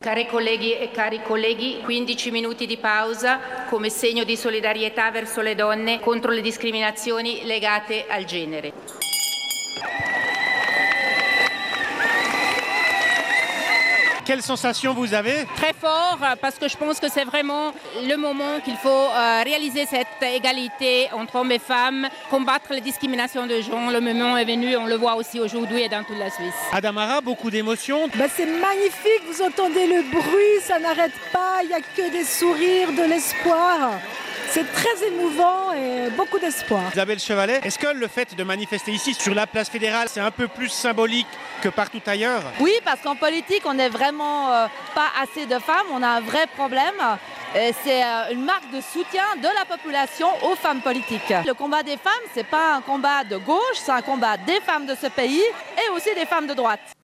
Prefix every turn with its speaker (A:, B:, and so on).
A: Care colleghi e cari colleghi, 15 minuti di pausa come segno di solidarietà verso le donne contro le discriminazioni legate al genere.
B: Quelle sensation vous avez?
C: Très fort, parce que je pense que c'est vraiment le moment qu'il faut réaliser cette égalité entre hommes et femmes, combattre les discriminations de genre. Le moment est venu, on le voit aussi aujourd'hui et dans toute la Suisse.
B: Adamara, beaucoup d'émotions.
D: C'est magnifique, vous entendez le bruit, ça n'arrête pas, il n'y a que des sourires, de l'espoir. C'est très émouvant et beaucoup d'espoir.
B: Isabelle Chevalet, est-ce que le fait de manifester ici sur la place fédérale, c'est un peu plus symbolique que partout ailleurs?
E: Oui, parce qu'en politique, on n'est vraiment pas assez de femmes, on a un vrai problème. C'est une marque de soutien de la population aux femmes politiques. Le combat des femmes, ce n'est pas un combat de gauche, c'est un combat des femmes de ce pays et aussi des femmes de droite.